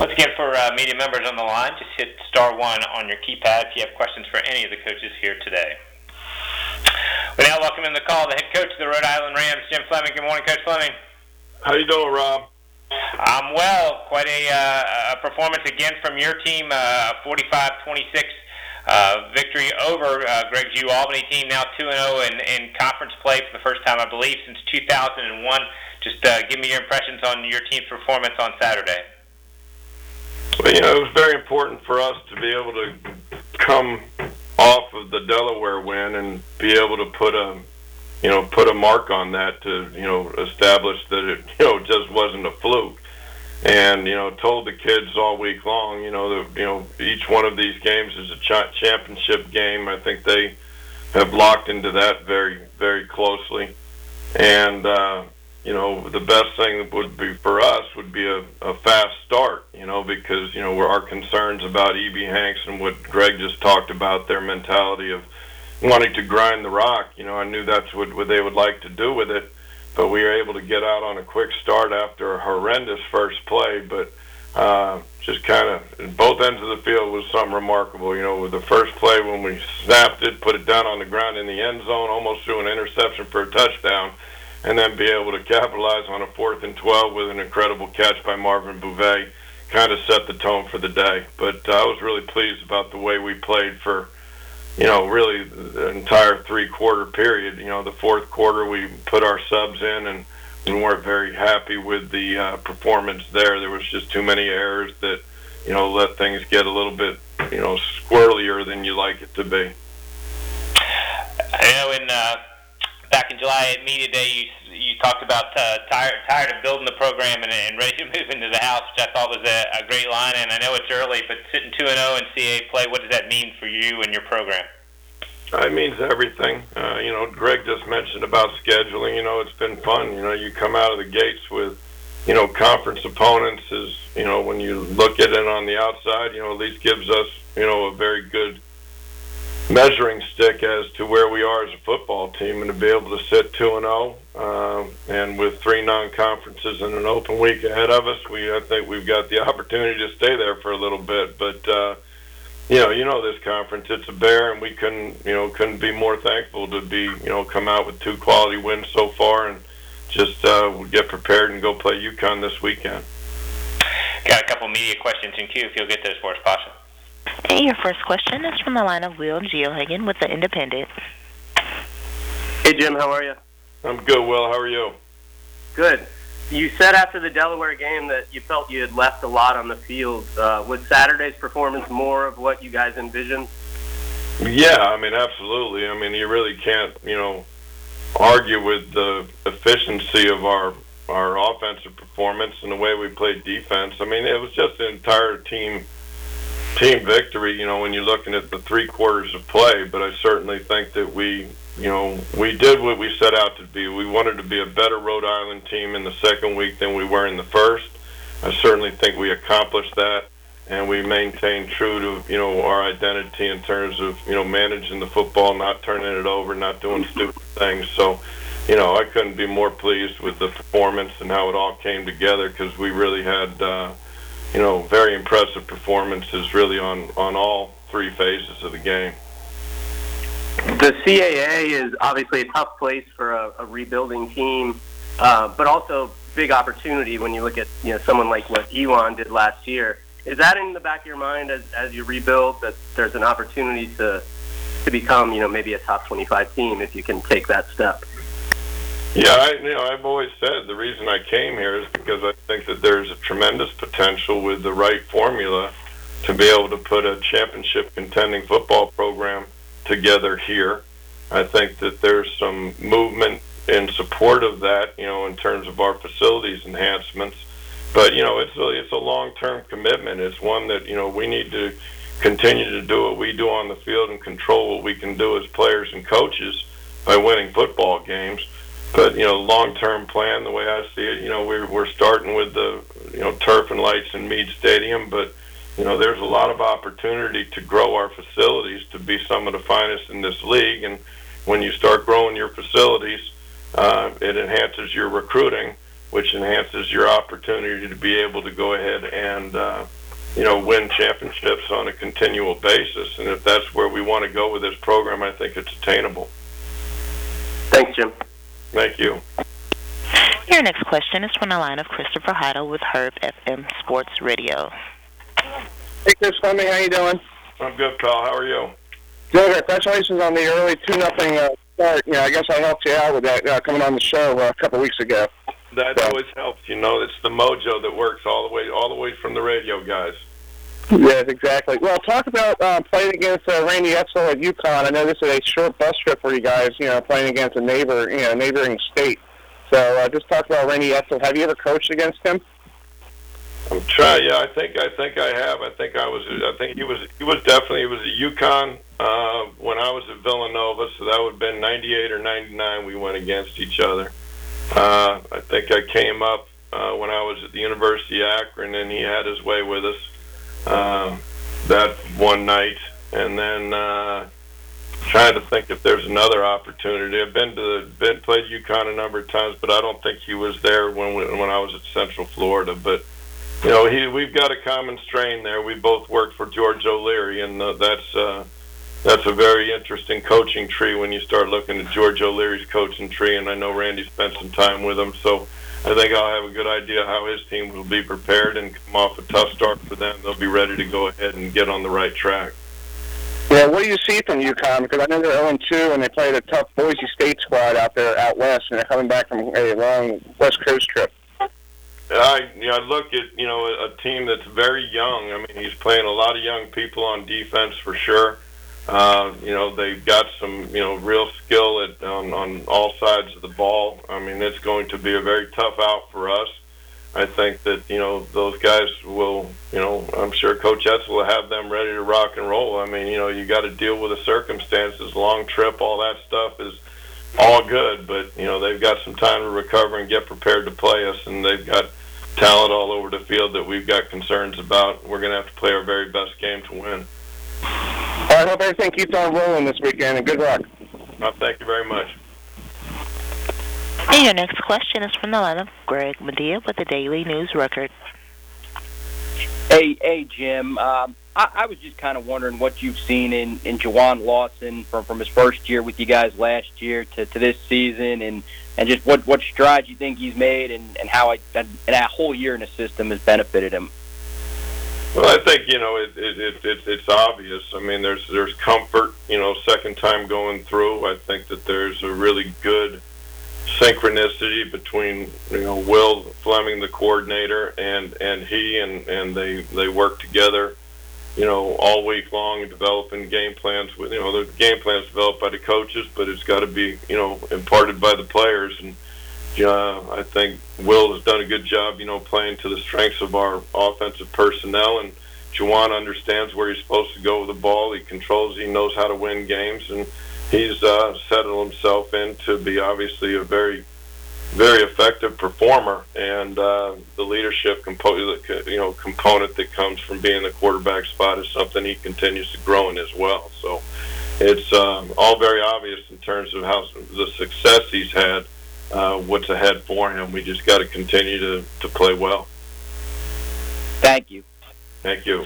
Once again, for media members on the line, just hit *1 on your keypad if you have questions for any of the coaches here today. We now welcome in the call the head coach of the Rhode Island Rams, Jim Fleming. Good morning, Coach Fleming. How you doing, Rob? I'm well. Quite a performance again from your team, 45-26 victory over Greg's U-Albany team, now 2-0 in conference play for the first time, I believe, since 2001. Just give me your impressions on your team's performance on Saturday. Well, it was very important for us to be able to come off of the Delaware win and be able to put a mark on that to, establish that it, just wasn't a fluke. And, told the kids all week long, that, each one of these games is a championship game. I think they have locked into that very, very closely. And, the best thing that would be for us would be a fast start, because, our concerns about E.B. Hanks and what Greg just talked about, their mentality of wanting to grind the rock. I knew that's what they would like to do with it, but we were able to get out on a quick start after a horrendous first play, but just kind of both ends of the field was something remarkable. With the first play when we snapped it, put it down on the ground in the end zone, almost threw an interception for a touchdown, and then be able to capitalize on a 4th and 12 with an incredible catch by Marvin Bouvet, kind of set the tone for the day. But I was really pleased about the way we played for, really the entire three-quarter period. The fourth quarter we put our subs in, and we weren't very happy with the performance there. There was just too many errors that, let things get a little bit, squirrelier than you like it to be. I know back in July at Media Day, you talked about tired of building the program and ready to move into the house, which I thought was a great line. And I know it's early, but sitting 2-0 in CAA play, what does that mean for you and your program? It means everything. Greg just mentioned about scheduling. It's been fun. You come out of the gates with, conference opponents is, when you look at it on the outside, at least gives us, a very good measuring stick as to where we are as a football team, and to be able to sit 2-0 and with 3 non-conferences and an open week ahead of us, I think we've got the opportunity to stay there for a little bit. But this conference, it's a bear, and we couldn't be more thankful to be come out with 2 quality wins so far, and just get prepared and go play UConn this weekend. Got a couple media questions in queue if you'll get those for us, Pasha. Your first question is from the line of Will Geohagen with The Independent. Hey, Jim, how are you? I'm good, Will. How are you? Good. You said after the Delaware game that you felt you had left a lot on the field. Was Saturday's performance more of what you guys envisioned? Yeah, absolutely. You really can't, argue with the efficiency of our offensive performance and the way we played defense. It was just an entire team victory, when you're looking at the 3 quarters of play. But I certainly think that we did what we set out to be. We wanted to be a better Rhode Island team in the second week than we were in the first. I certainly think we accomplished that, and we maintained true to, our identity in terms of, managing the football, not turning it over, not doing stupid things. So, I couldn't be more pleased with the performance and how it all came together, because we really had, very impressive performances really on all 3 phases of the game. The CAA is obviously a tough place for a rebuilding team, but also big opportunity when you look at someone like what Elon did last year. Is that in the back of your mind as you rebuild, that there's an opportunity to become maybe a top 25 team if you can take that step? Yeah, I've always said the reason I came here is because I think that there's a tremendous potential with the right formula to be able to put a championship contending football program together here. I think that there's some movement in support of that, in terms of our facilities enhancements. But, it's a long-term commitment. It's one that, we need to continue to do what we do on the field and control what we can do as players and coaches by winning football games. But, long-term plan, the way I see it, we're starting with the, turf and lights in Meade Stadium, but, there's a lot of opportunity to grow our facilities to be some of the finest in this league. And when you start growing your facilities, it enhances your recruiting, which enhances your opportunity to be able to go ahead and win championships on a continual basis. And if that's where we want to go with this program, I think it's attainable. Thanks, Jim. Thank you. Your next question is from the line of Christopher Heidel with Herb FM Sports Radio. Hey, Chris Fleming, how you doing? I'm good, pal. How are you? Good. Congratulations on the early 2-0 start. I guess I helped you out with that coming on the show a couple weeks ago. That always helps. It's the mojo that works all the way from the radio guys. Yes, exactly. Well, talk about playing against Randy Etzel at UConn. I know this is a short bus trip for you guys. Playing against a neighboring state. So just talk about Randy Etzel. Have you ever coached against him? I'm trying. Yeah, I think I have. I think he was definitely at UConn when I was at Villanova. So that would have been 98 or 99. We went against each other. I think I came up when I was at the University of Akron, and he had his way with us that one night. And then trying to think if there's another opportunity. I've played UConn a number of times, but I don't think he was there when I was at Central Florida. But we've got a common strain there. We both worked for George O'Leary, and that's a very interesting coaching tree when you start looking at George O'Leary's coaching tree. And I know Randy spent some time with him, so I think I'll have a good idea how his team will be prepared and come off a tough start for them. They'll be ready to go ahead and get on the right track. Yeah, what do you see from UConn? Because I know they're 0-2, and they played a tough Boise State squad out west, and they're coming back from a long West Coast trip. I look at a team that's very young. I mean, he's playing a lot of young people on defense for sure. They've got some real skill on all sides of the ball. I mean, it's going to be a very tough out for us. I think that those guys will. I'm sure Coach Etzel will have them ready to rock and roll. I mean, you got to deal with the circumstances, long trip, all that stuff is all good, but they've got some time to recover and get prepared to play us, and they've got talent all over the field that we've got concerns about. We're going to have to play our very best game to win. I hope everything keeps on rolling this weekend, and good luck. Thank you very much. And your next question is from the line of Greg Medea with the Daily News Record. Hey, Jim. I was just kind of wondering what you've seen in Juwan Lawson from his first year with you guys last year to this season, and just what strides you think he's made, and how that whole year in the system has benefited him. Well, I think it's obvious. I mean, there's comfort. Second time going through. I think that there's a really good synchronicity between Will Fleming, the coordinator, and he, and they work together all week long, developing game plans with the game plans developed by the coaches, but it's got to be imparted by the players. And I think Will has done a good job playing to the strengths of our offensive personnel, and Juwan understands where he's supposed to go with the ball. He controls, he knows how to win games, and he's settled himself in to be obviously a very, very effective performer, and the leadership component that comes from being the quarterback spot is something he continues to grow in as well. So it's all very obvious in terms of how the success he's had, what's ahead for him. We just got to continue to play well. Thank you. Thank you.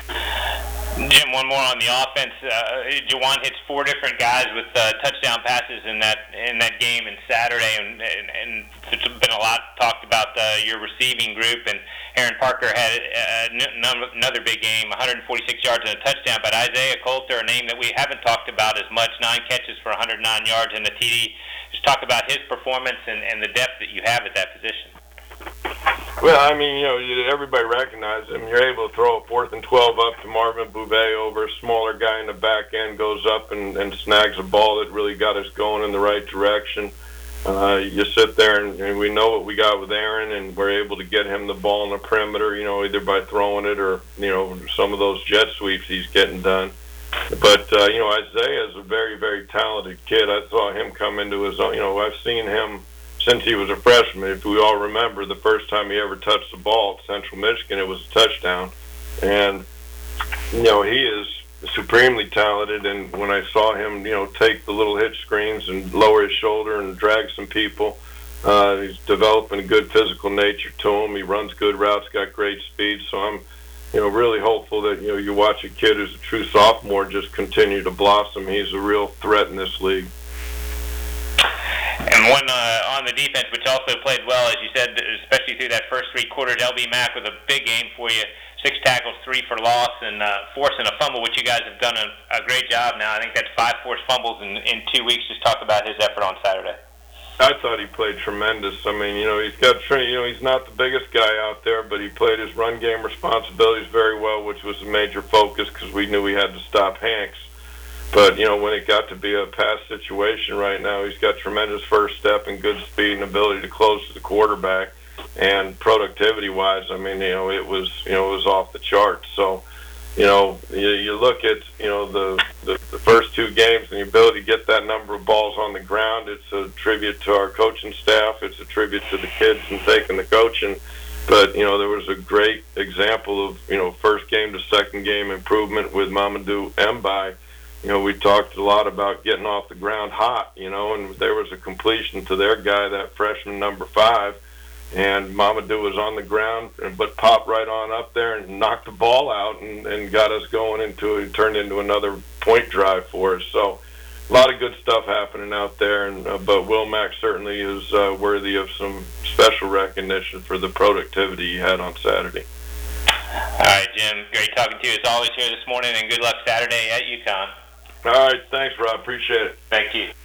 Jim, one more on the offense. Juwan hits 4 different guys with touchdown passes in that game on Saturday, and there's been a lot talked about your receiving group. And Aaron Parker had another big game, 146 yards and a touchdown. But Isaiah Coulter, a name that we haven't talked about as much, 9 catches for 109 yards and a TD. Just talk about his performance and the depth that you have at that position. Well, I mean, everybody recognizes him. You're able to throw a 4th and 12 up to Marvin Bouvet over a smaller guy in the back end, goes up and snags a ball that really got us going in the right direction. You sit there and we know what we got with Aaron, and we're able to get him the ball in the perimeter, either by throwing it or, some of those jet sweeps he's getting done. But, Isaiah is a very, very talented kid. I saw him come into his own. I've seen him since he was a freshman. If we all remember, the first time he ever touched the ball at Central Michigan, it was a touchdown. And, he is supremely talented. And when I saw him, take the little hitch screens and lower his shoulder and drag some people, He's developing a good physical nature to him. He runs good routes, got great speed. So I'm, really hopeful that, you watch a kid who's a true sophomore just continue to blossom. He's a real threat in this league. And one on the defense, which also played well, as you said, especially through that first 3 quarters. LB Mack with a big game for you, 6 tackles, 3 for loss, and forcing a fumble, which you guys have done a great job now. I think that's 5 forced fumbles in 2 weeks. Just talk about his effort on Saturday. I thought he played tremendous. I mean, he's got, he's not the biggest guy out there, but he played his run game responsibilities very well, which was a major focus because we knew we had to stop Hanks. But, when it got to be a pass situation right now, he's got tremendous first step and good speed and ability to close to the quarterback. And productivity-wise, I mean, it was off the charts. So, you look at, the first 2 games and the ability to get that number of balls on the ground. It's a tribute to our coaching staff. It's a tribute to the kids and taking the coaching. But, there was a great example of, first game to second game improvement with Mamadou Mbai. We talked a lot about getting off the ground hot, and there was a completion to their guy, that freshman number 5. And Mamadou was on the ground, but popped right on up there and knocked the ball out and got us going turned into another point drive for us. So a lot of good stuff happening out there. And but Will Mack certainly is worthy of some special recognition for the productivity he had on Saturday. All right, Jim. Great talking to you as always here this morning, and good luck Saturday at UConn. All right. Thanks, Rob. Appreciate it. Thank you.